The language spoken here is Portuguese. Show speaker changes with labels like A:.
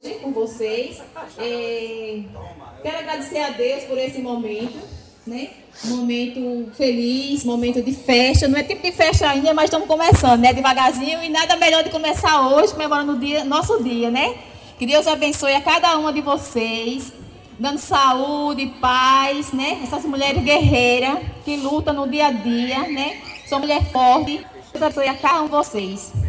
A: com vocês. Quero agradecer a Deus por esse momento, né? Momento feliz, momento de festa. Não é tipo de festa ainda, mas estamos começando, né? Devagarzinho, e nada melhor de começar hoje, comemorando nosso dia, né? Que Deus abençoe a cada uma de vocês, dando saúde, paz, né? Essas mulheres guerreiras que lutam no dia a dia, né? São mulheres fortes. Deus abençoe a cada um de vocês.